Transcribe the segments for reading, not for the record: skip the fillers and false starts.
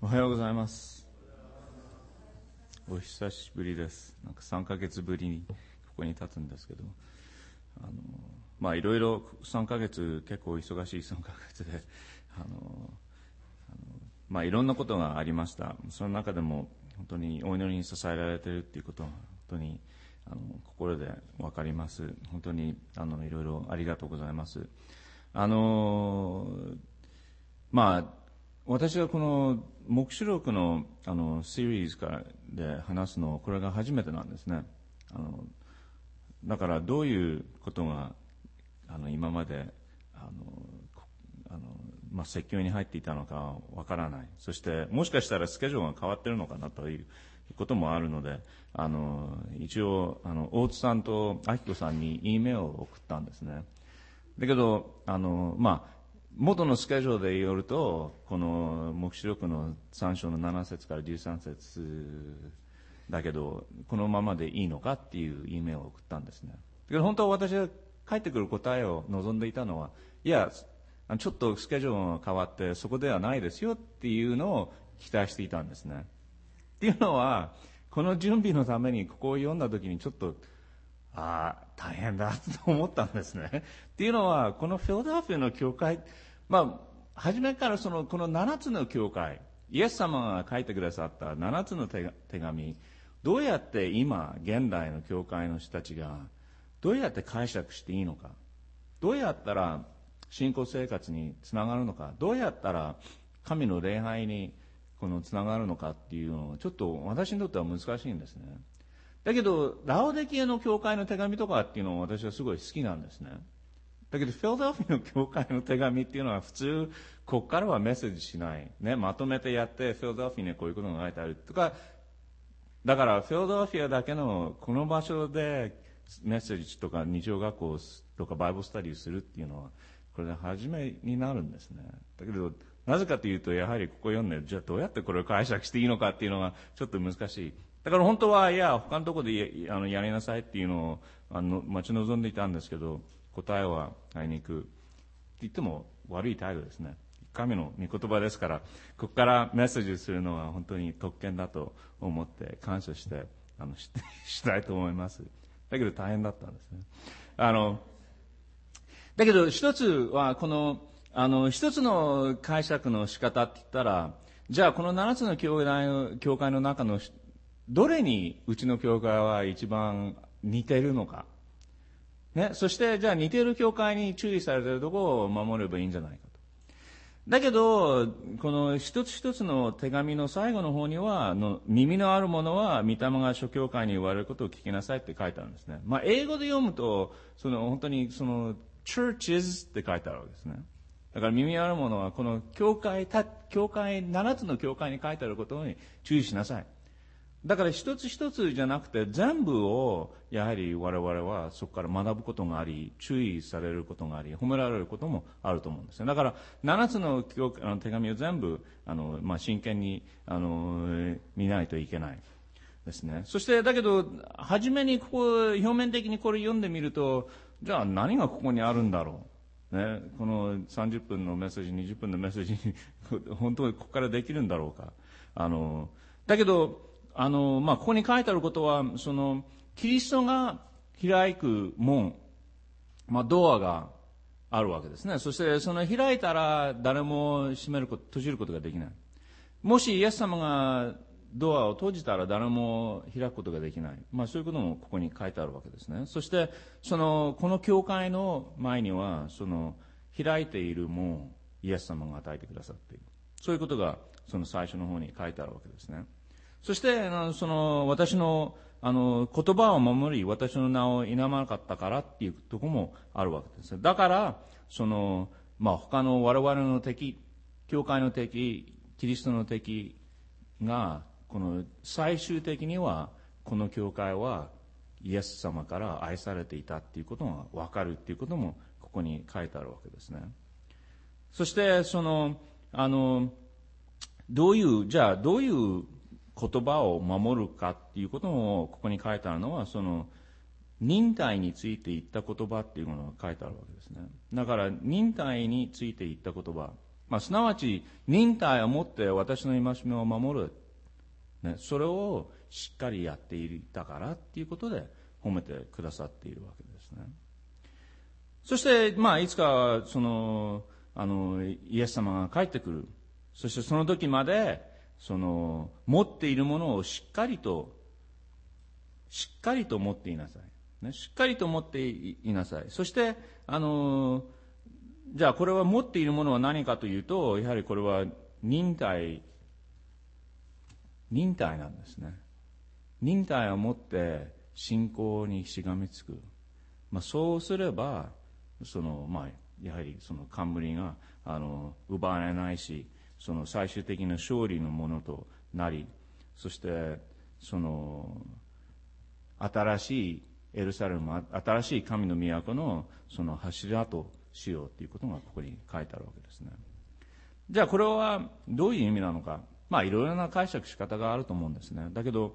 おはようございます。お久しぶりです。なんか3ヶ月ぶりにここに立つんですけど、いろいろ3ヶ月結構忙しい3ヶ月で、いろんなことがありました。その中でも本当にお祈りに支えられているっていうことは本当に心で分かります。本当にいろいろありがとうございます。私はこの黙示録のシリーズからで話すのこれが初めてなんですね。だからどういうことが今まで説教に入っていたのかわからない。そしてもしかしたらスケジュールが変わっているのかなということもあるので、一応大津さんと明子さんに E メールを送ったんですね。だけど元のスケジュールでよると、この黙示録の3章の7節から13節だけど、このままでいいのかっていう E メールを送ったんですね。だけど本当は私が返ってくる答えを望んでいたのは、いや、ちょっとスケジュールが変わってそこではないですよっていうのを期待していたんですね。っていうのは、この準備のためにここを読んだ時にちょっと、大変だと思ったんですね。っていうのは、このフィラデルフィアの教会、初めからこの7つの教会、イエス様が書いてくださった7つの手紙、どうやって今、現代の教会の人たちが、どうやって解釈していいのか、どうやったら信仰生活につながるのか、どうやったら神の礼拝につながるのかっていうのは、ちょっと私にとっては難しいんですね。だけど、ラオデキアの教会の手紙とかっていうのは私はすごい好きなんですね。だけど、フィラデルフィアの教会の手紙っていうのは普通、ここからはメッセージしない。ね、まとめてやって、フィラデルフィアにこういうことが書いてあるとか、だから、フィラデルフィアだけのこの場所でメッセージとか日曜学校とかバイブルスタディするっていうのは、これで初めになるんですね。だけど、なぜかというと、やはりここ読んで、じゃあどうやってこれを解釈していいのかっていうのがちょっと難しい。だから本当は、いや、他のところでやりなさいっていうのを待ち望んでいたんですけど、答えはあいにくって言っても悪い態度ですね。神の御言葉ですから、ここからメッセージするのは本当に特権だと思って感謝してしたいと思います。だけど大変だったんですね。だけど一つは一つの解釈の仕方って言ったら、じゃあこの7つの教会の中のどれにうちの教会は一番似ているのか。ね、そしてじゃあ似ている教会に注意されているところを守ればいいんじゃないかと。だけど、この一つ一つの手紙の最後の方には、耳のある者は御霊が諸教会に言われることを聞きなさいって書いてあるんですね。英語で読むと、本当にchurches って書いてあるわけですね。だから耳ある者はこの7つの教会に書いてあることに注意しなさい。だから一つ一つじゃなくて全部をやはり我々はそこから学ぶことがあり、注意されることがあり、褒められることもあると思うんですね。だから7つの手紙を全部真剣に見ないといけないですね。そしてだけど初めに表面的にこれ読んでみると、じゃあ何がここにあるんだろう。ね、この30分のメッセージ、20分のメッセージに本当にここからできるんだろうか。だけどここに書いてあることは、キリストが開く門、ドアがあるわけですね。そして、開いたら誰も閉じることができない。もしイエス様がドアを閉じたら誰も開くことができない。そういうこともここに書いてあるわけですね。そして、この教会の前には、開いている門をイエス様が与えてくださっている。そういうことが、最初の方に書いてあるわけですね。そして、私の、言葉を守り、私の名を否まなかったからっていうところもあるわけです。だから、他の我々の敵、教会の敵、キリストの敵が、最終的には、この教会は、イエス様から愛されていたっていうことがわかるっていうことも、ここに書いてあるわけですね。そして、どういう言葉を守るかっていうこともここに書いてあるのは、忍耐について言った言葉っていうものが書いてあるわけですね。だから忍耐について言った言葉、 すなわち忍耐を持って私の戒めを守る、それをしっかりやっていたからっていうことで褒めてくださっているわけですね。そして、いつかイエス様が帰ってくる。そしてその時まで持っているものをしっかりと持っていなさい。しっかりと持っていなさい。そして、じゃあこれは持っているものは何かというと、やはりこれは忍耐なんですね。忍耐を持って信仰にしがみつく。そうすれば、やはりその冠が奪われないし、最終的な勝利のものとなり、そして新しいエルサレム、新しい神の都の柱としようということがここに書いてあるわけですね。じゃあこれはどういう意味なのか、いろいろな解釈仕方があると思うんですね。だけど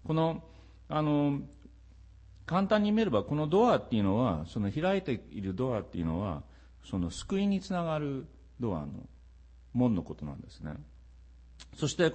簡単に見れば、このドアっていうのは、開いているドアっていうのは、救いにつながるドアの門のことなんですね。そして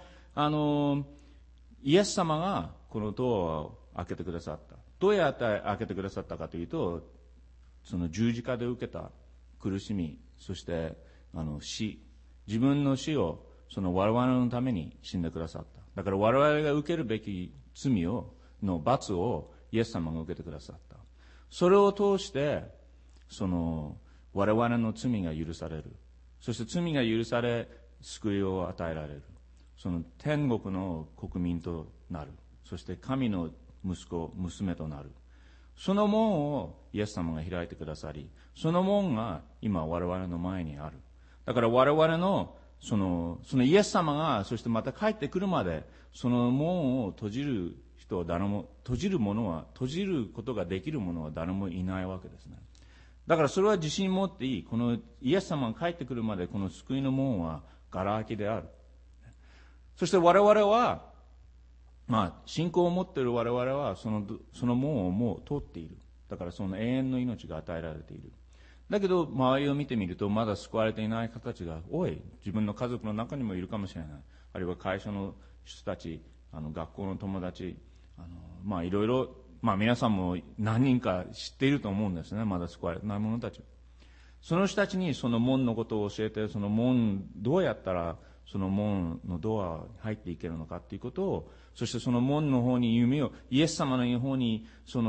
イエス様がこのドアを開けてくださった。どうやって開けてくださったかというと、十字架で受けた苦しみ、そして死、自分の死を我々のために死んでくださった。だから我々が受けるべき罪の罰をイエス様が受けてくださった。それを通して我々の罪が許される。そして罪が許され、救いを与えられる。天国の国民となる。そして神の息子、娘となる。その門をイエス様が開いてくださり、その門が今我々の前にある。だから我々のそのイエス様が、そしてまた帰ってくるまで、その門を閉じる人は誰も、閉じることができる者は誰もいないわけですね。だからそれは自信持っていい。このイエス様が帰ってくるまで、この救いの門はガラ空きである。そして我々は、信仰を持っている我々はその門をもう通っている。だからその永遠の命が与えられている。だけど周りを見てみると、まだ救われていない方たちが多い。自分の家族の中にもいるかもしれない。あるいは会社の人たち、学校の友達、いろいろ、皆さんも何人か知っていると思うんですね。まだ救われてない者たち。その人たちにその門のことを教えて、その門、どうやったらその門のドアに入っていけるのかということを、そしてその門の方に弓を、イエス様の方に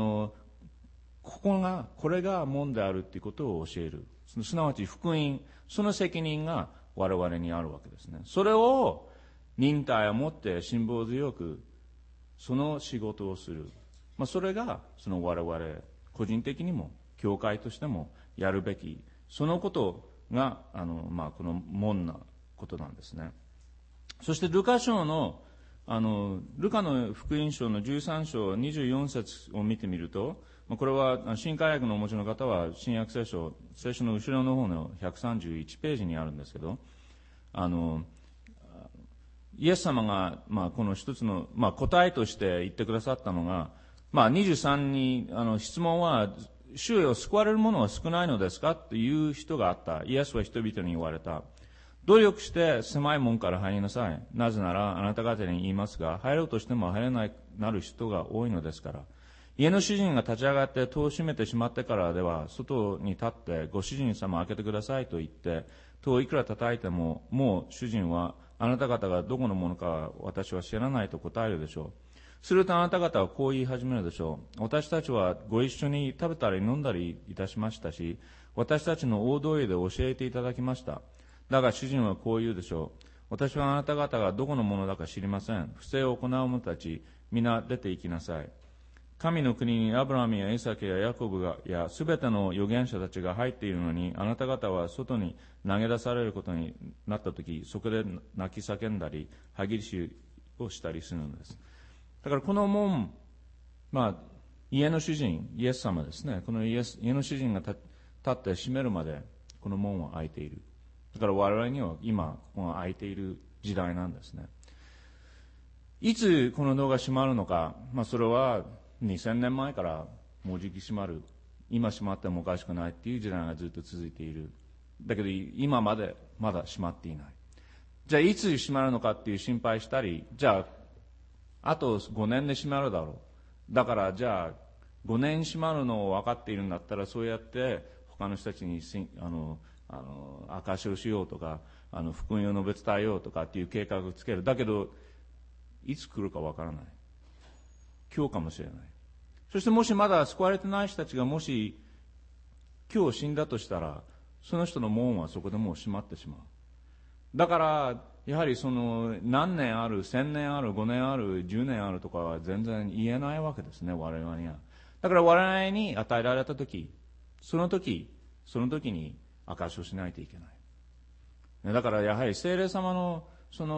これが門であるということを教える。すなわち福音、その責任が我々にあるわけですね。それを忍耐を持って辛抱強くその仕事をする。それが我々個人的にも教会としてもやるべき、そのことがこの門なことなんですね。そしてルカの福音書の13章24節を見てみると、これは新海訳のお持ちの方は新約聖書の後ろの方の131ページにあるんですけど、イエス様がこの一つの答えとして言ってくださったのが、23に質問は、主よ救われる者は少ないのですかという人があった。イエスは人々に言われた。努力して狭い門から入りなさい。なぜならあなた方に言いますが、入ろうとしても入れないなる人が多いのですから。家の主人が立ち上がって戸を閉めてしまってからでは、外に立ってご主人様開けてくださいと言って、戸をいくら叩いても、もう主人はあなた方がどこのものか私は知らないと答えるでしょう。するとあなた方はこう言い始めるでしょう。私たちはご一緒に食べたり飲んだりいたしましたし、私たちの大通りで教えていただきました。だが主人はこう言うでしょう。私はあなた方がどこのものだか知りません。不正を行う者たち、皆出て行きなさい。神の国にアブラハムやイサクやヤコブやすべての預言者たちが入っているのに、あなた方は外に投げ出されることになったとき、そこで泣き叫んだり、歯ぎしをしたりするのです。だからこの門、家の主人、イエス様ですね。この家の主人が立って閉めるまで、この門は開いている。だから我々には今、ここが開いている時代なんですね。いつこの戸が閉まるのか、それは2000年前からもうじき閉まる。今閉まってもおかしくないっていう時代がずっと続いている。 だけど今までまだ閉まっていない。じゃあいつ閉まるのかっていう心配したり、じゃああと5年で閉まるだろう。だからじゃあ5年閉まるのを分かっているんだったら、そうやって他の人たちに証しをしようとか、福音を述べ伝えようとかっていう計画をつける。だけどいつ来るか分からない。今日かもしれない。そしてもしまだ救われてない人たちがもし今日死んだとしたら、その人の門はそこでもう閉まってしまう。だからやはりその何年ある、1000年ある、5年ある、10年あるとかは全然言えないわけですね、我々には。だから我々に与えられた時、その時に証しをしないといけない。だからやはり聖霊様の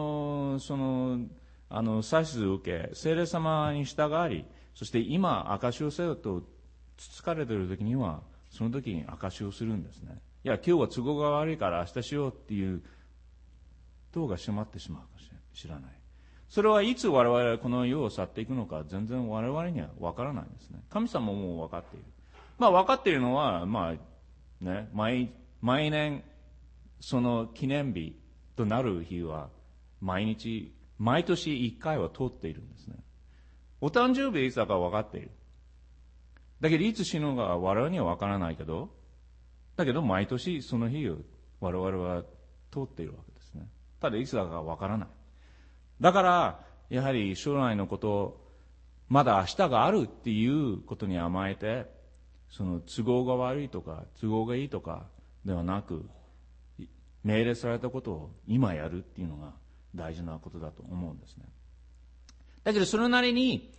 指図を受け、聖霊様に従い、そして今証しをせよとつつかれている時には、その時に証しをするんですね。いや今日は都合が悪いから明日しようっていう塔が閉まってしまうかもしれない。それはいつ我々はこの世を去っていくのか全然我々には分からないんですね。神様も分かっている。分かっているのは、毎年その記念日となる日は毎年1回は通っているんですね。お誕生日はいつだか分かっている。だけどいつ死ぬのか我々には分からないけど、だけど毎年その日を我々は通っているわけですね。ただいつだか分からない。だからやはり将来のこと、まだ明日があるっていうことに甘えて、その都合が悪いとか都合がいいとかではなく、命令されたことを今やるっていうのが大事なことだと思うんですね。だけどそれなりに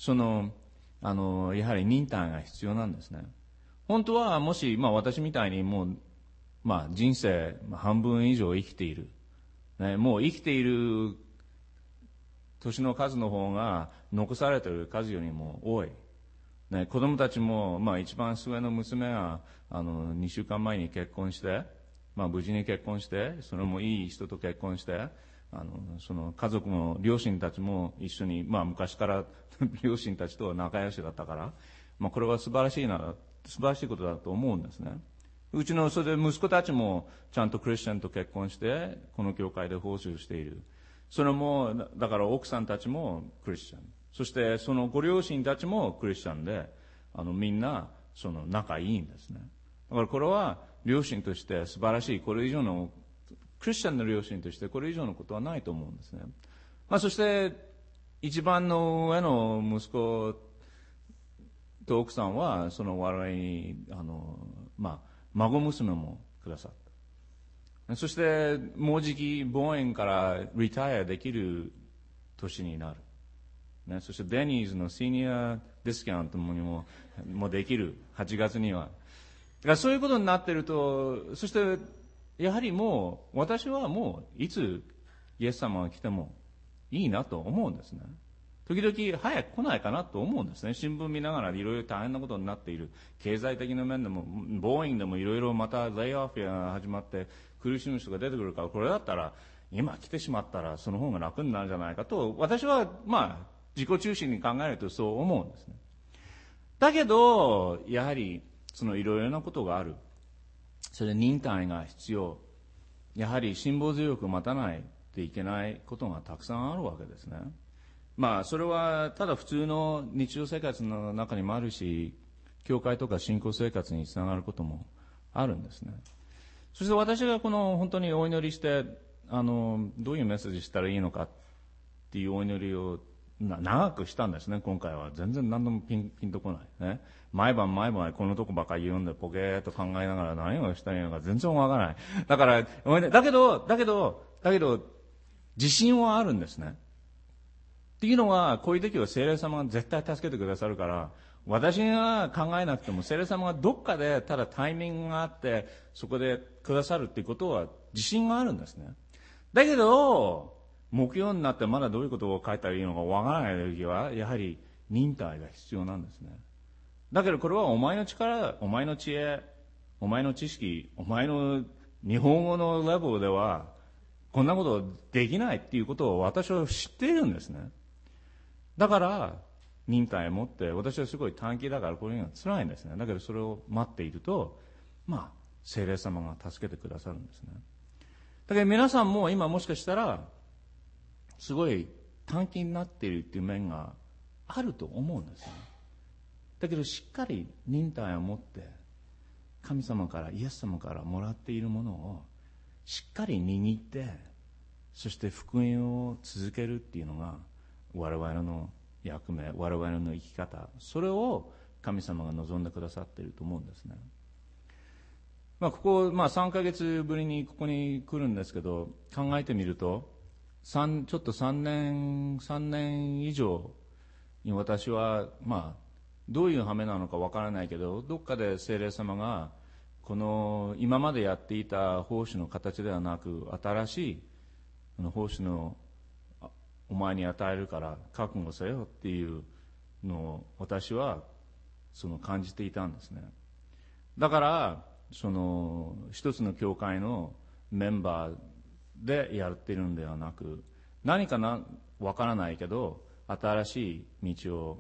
やはり忍耐が必要なんですね。本当はもし、私みたいにもう、人生半分以上生きている、もう生きている年の数の方が残されている数よりも多い。子供たちも、一番上の娘は2週間前に結婚して、無事に結婚して、それもいい人と結婚して、その家族の両親たちも一緒に、昔から両親たちとは仲良しだったから、これは素晴らしいことだと思うんですね。うちのそれで息子たちもちゃんとクリスチャンと結婚してこの教会で奉仕をしている。それもだから奥さんたちもクリスチャン、そしてそのご両親たちもクリスチャンで、みんなその仲いいんですね。だからこれは両親として素晴らしい、これ以上のクリスチャンの両親としてこれ以上のことはないと思うんですね。そして一番の上の息子と奥さんはその我々に孫娘もくださった。そしてもうじきボーインからリタイアできる年になる、そしてデニーズのシニアディスカウントもできる8月には。だからそういうことになっていると、そしてやはりもう私はもういつイエス様が来てもいいなと思うんですね。時々早く来ないかなと思うんですね。新聞見ながらいろいろ大変なことになっている。経済的な面でもボーインでもいろいろまたレイオフが始まって苦しむ人が出てくるから、これだったら今来てしまったらその方が楽になるんじゃないかと私は自己中心に考えるとそう思うんですね。だけどやはりそのいろいろなことがある。それで忍耐が必要。やはり辛抱強く待たないといけないことがたくさんあるわけですね。それはただ普通の日常生活の中にもあるし、教会とか信仰生活につながることもあるんですね。そして私がこの本当にお祈りしてどういうメッセージしたらいいのかっていうお祈りを長くしたんですね。今回は全然何度もピンとこないね。毎晩このとこばかり読んでポケーっと考えながら何をしたらいいのか全然わからない。だからだけど自信はあるんですね。っていうのはこういう時は聖霊様が絶対助けてくださるから、私が考えなくても聖霊様がどっかでただタイミングがあってそこでくださるっていうことは自信があるんですね。だけど目標になってまだどういうことを書いたらいいのかわからない時はやはり忍耐が必要なんですね。だけどこれはお前の力、お前の知恵、お前の知識、お前の日本語のレベルではこんなことできないっていうことを私は知っているんですね。だから忍耐を持って、私はすごい短期だからこれが辛いんですね。だけどそれを待っていると聖霊様が助けてくださるんですね。だから皆さんも今もしかしたらすごい短気になっているっていう面があると思うんですね。だけどしっかり忍耐を持って神様からイエス様からもらっているものをしっかり握って、そして福音を続けるっていうのが我々の役目、我々の生き方、それを神様が望んでくださっていると思うんですね。ここ、3ヶ月ぶりにここに来るんですけど、考えてみるとちょっと3年以上に私はどういう羽目なのかわからないけど、どっかで聖霊様がこの今までやっていた奉仕の形ではなく、新しい奉仕のお前に与えるから覚悟せよっていうのを私は感じていたんですね。だから一つの教会のメンバーでやっているのではなく、何かわからないけど新しい道を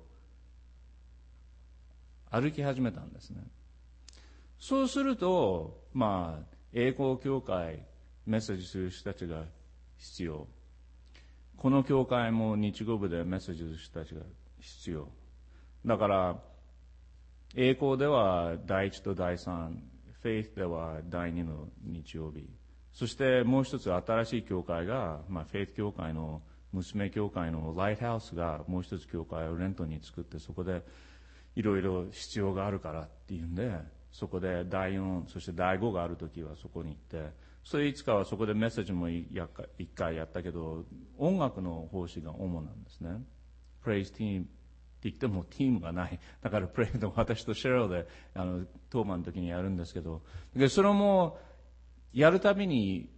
歩き始めたんですね。そうすると栄光教会メッセージする人たちが必要、この教会も日語部でメッセージする人たちが必要だから、栄光では第1と第3、フェイスでは第2の日曜日、そしてもう一つ新しい教会が、フェイス教会の娘教会のライトハウスがもう一つ教会をレントに作って、そこでいろいろ必要があるからっていうんで、そこで第4そして第5があるときはそこに行って、それいつかはそこでメッセージも一回やったけど、音楽の奉仕が主なんですね。プレイスティームって言ってもティームがない。だからプレイの私とシェロで当番の時にやるんですけど、それもやるたびに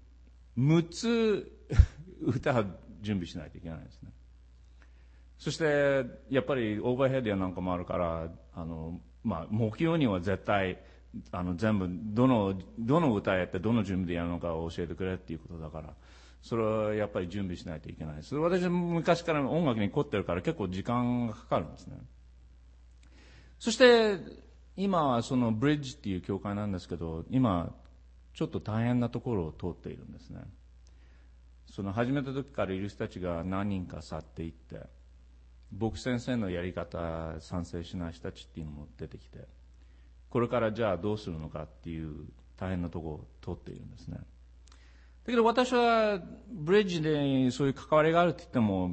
6つ歌を準備しないといけないんですね。そしてやっぱりオーバーヘッドやなんかもあるから、目標には絶対全部どの歌やってどの準備でやるのかを教えてくれっていうことだから、それはやっぱり準備しないといけないです。私は昔から音楽に凝ってるから結構時間がかかるんですね。そして今はそのブリッジっていう教会なんですけど、今ちょっと大変なところを通っているんですね。始めた時からいる人たちが何人か去っていって、僕先生のやり方賛成しない人たちっていうのも出てきて、これからじゃあどうするのかっていう大変なところを通っているんですね。だけど私はブリッジでそういう関わりがあるって言っても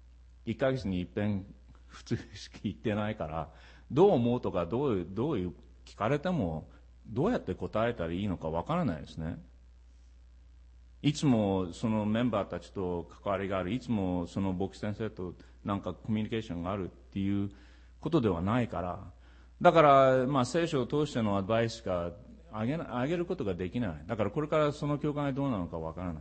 1ヶ月に一遍普通しか言ってないから、どう思うとかどういう聞かれてもどうやって答えたらいいのかわからないですね。いつもそのメンバーたちと関わりがある、いつもその牧師先生となんかコミュニケーションがあるっていうことではないから、だから聖書を通してのアドバイスしかあげることができない。だからこれからその教会がどうなのかわからない。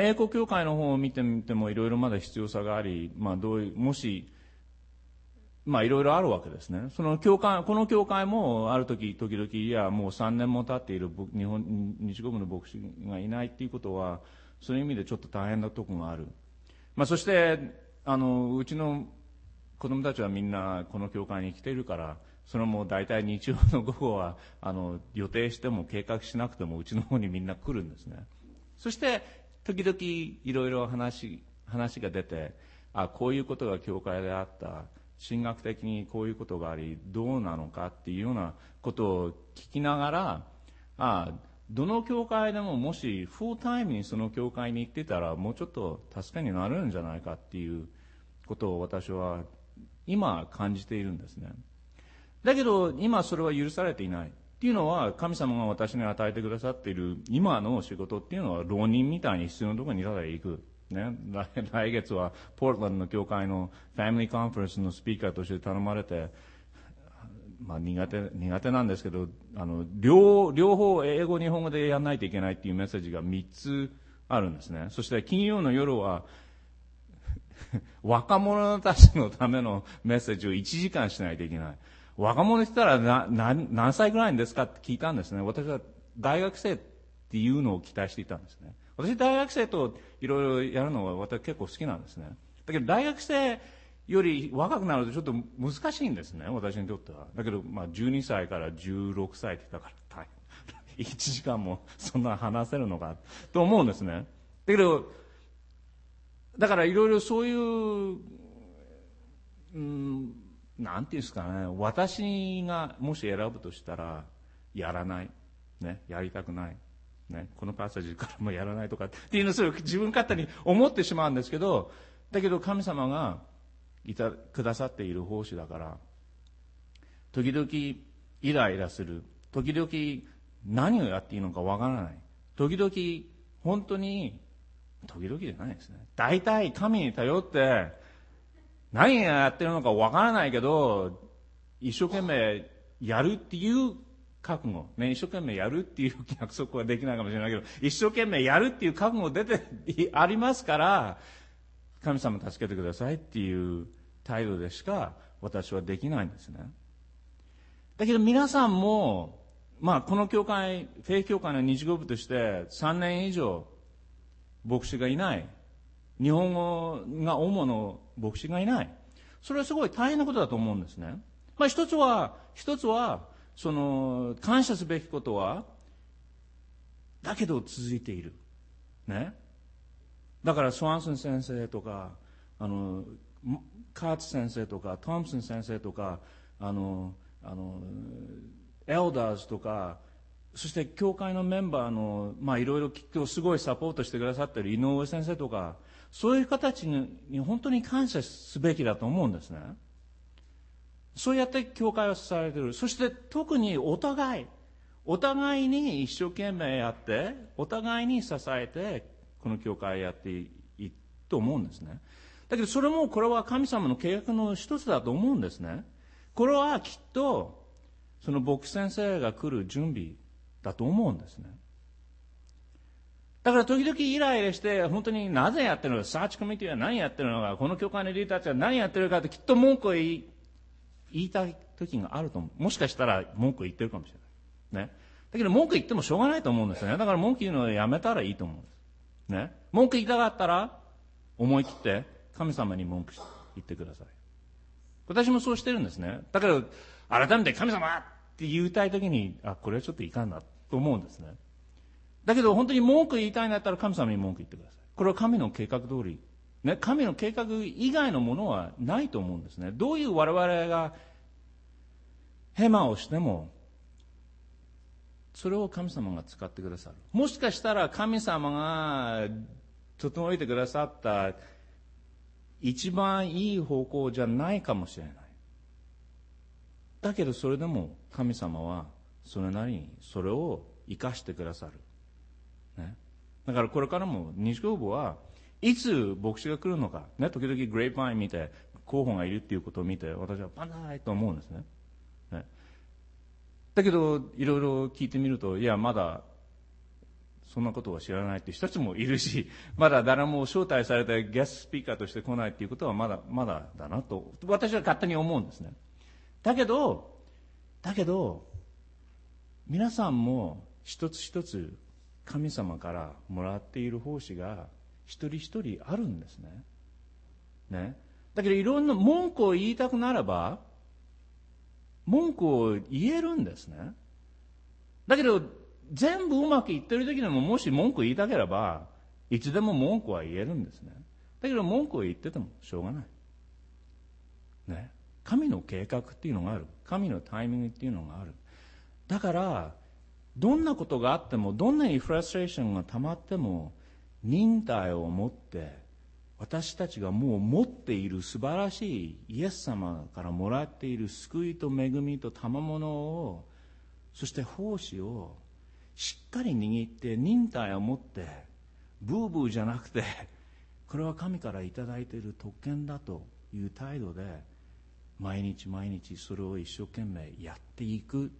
栄光教会の方を見てみてもいろいろまだ必要さがあり、もしいろいろあるわけですね。この教会もある時々、いやもう3年も経っている日語部の牧師がいないっていうことは、そういう意味でちょっと大変なところがある。そしてうちの子供たちはみんなこの教会に来ているから、それも大体日曜の午後は予定しても計画しなくてもうちの方にみんな来るんですね。そして時々いろいろ話が出て、こういうことが教会であった、神学的にこういうことがありどうなのかっていうようなことを聞きながら、どの教会でももしフルタイムにその教会に行ってたらもうちょっと助けになるんじゃないかっていうことを私は今感じているんですね。だけど今それは許されていないっていうのは、神様が私に与えてくださっている今の仕事っていうのは浪人みたいに必要なところにただ行くね、来月はポートランドの教会のファミリーカンファレンスのスピーカーとして頼まれて、苦手なんですけど、両方英語日本語でやらないといけないっていうメッセージが3つあるんですね。そして金曜の夜は若者たちのためのメッセージを1時間しないといけない。若者って言ったら何歳ぐらいですかって聞いたんですね。私は大学生っていうのを期待していたんですね。私大学生といろいろやるのは私結構好きなんですね。だけど大学生より若くなるとちょっと難しいんですね、私にとっては。だけど12歳から16歳って言ったから 1時間もそんな話せるのかと思うんですね。だけど、だからいろいろそういう、なんていうんですかね、私がもし選ぶとしたら、やらない。ね、やりたくない。ね、このパッセージからもやらないとかっていうのをそれ自分勝手に思ってしまうんですけど、だけど神様がくださっている奉仕だから、時々イライラする。時々何をやっていいのかわからない。時々本当に、時々じゃないですね。大体神に頼って何がやってるのかわからないけど、一生懸命やるっていう覚悟。ね、一生懸命やるっていう約束はできないかもしれないけど、一生懸命やるっていう覚悟出てありますから、神様助けてくださいっていう態度でしか私はできないんですね。だけど皆さんも、この教会、フェイ教会の日語部として3年以上牧師がいない。日本語が主の牧師がいない。それはすごい大変なことだと思うんですね。一つは、その、感謝すべきことは、だけど続いている。ね。だから、スワンソン先生とか、カーツ先生とか、トンプソン先生とか、エルダーズとか、そして教会のメンバーの、いろいろきっとすごいサポートしてくださっている井上先生とか、そういう方たちに本当に感謝すべきだと思うんですね。そうやって教会は支えている。そして特にお互いに一生懸命やって、お互いに支えて、この教会をやっていいと思うんですね。だけどこれは神様の計画の一つだと思うんですね。これはきっと、その牧師先生が来る準備だと思うんですね。だから時々イライラして、本当になぜやってるのか、サーチコミュニティは何やってるのか、この教会のリーダーたちは何やってるかってきっと文句を言いたい時があると思う。もしかしたら文句を言ってるかもしれない。ね。だけど文句言ってもしょうがないと思うんですね。だから文句言うのをやめたらいいと思うんです。ね。文句言いたかったら、思い切って神様に文句言ってください。私もそうしてるんですね。だけど、改めて神様って言いたい時に、これはちょっといかんなと思うんですね。だけど本当に文句言いたいんだったら神様に文句言ってください。これは神の計画通り。ね、神の計画以外のものはないと思うんですね。どういう我々がヘマをしても、それを神様が使ってくださる。もしかしたら神様が整えてくださった一番いい方向じゃないかもしれない。だけどそれでも神様はそれなりにそれを生かしてくださる。ね、だからこれからも日曜部はいつ牧師が来るのか、ね、時々グレープバイン見て候補がいるっていうことを見て私はパンダイと思うんですね。だけどいろいろ聞いてみると、いやまだそんなことは知らないっていう人たちもいるし、まだ誰も招待されてゲストスピーカーとして来ないっていうことはまだだなと私は勝手に思うんですね。だけど皆さんも一つ一つ神様からもらっている奉仕が一人一人あるんですね。ね。だけどいろんな文句を言いたくなれば文句を言えるんですね。だけど全部うまくいってる時でももし文句言いたければいつでも文句は言えるんですね。だけど文句を言っててもしょうがない。ね。神の計画っていうのがある。神のタイミングっていうのがある。だからどんなことがあっても、どんなにフラストレーションが溜まっても、忍耐を持って私たちがもう持っている素晴らしいイエス様からもらっている救いと恵みと賜物を、そして奉仕をしっかり握って忍耐を持って、ブーブーじゃなくて、これは神からいただいている特権だという態度で毎日毎日それを一生懸命やっていく。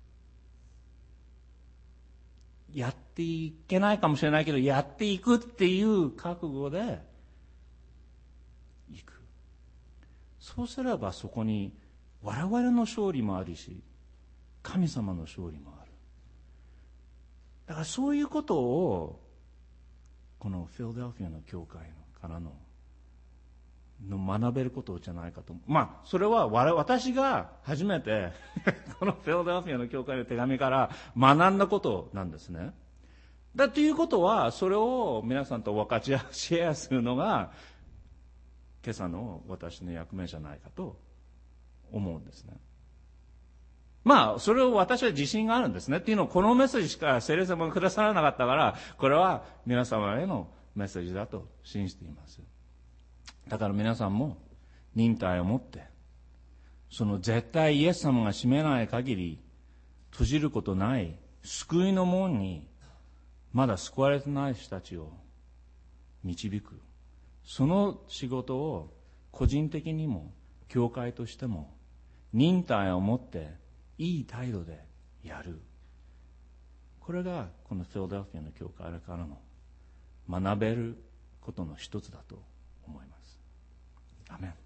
やっていけないかもしれないけど、やっていくっていう覚悟でいく。そうすればそこに我々の勝利もあるし、神様の勝利もある。だからそういうことをこのフィラデルフィアの教会からの学べることじゃないかと思う。それは私が初めてこのフィラデルフィアの教会の手紙から学んだことなんですね。ということは、それを皆さんと分かち合う、シェアするのが今朝の私の役目じゃないかと思うんですね。それを私は自信があるんですね。っていうのを、このメッセージしか聖霊様がくださらなかったから、これは皆様へのメッセージだと信じています。だから皆さんも忍耐を持って、その絶対イエス様が閉めない限り閉じることない救いの門にまだ救われてない人たちを導く、その仕事を個人的にも教会としても忍耐を持っていい態度でやる。これがこのフィラデルフィアの教会からの学べることの一つだと思います。アメン。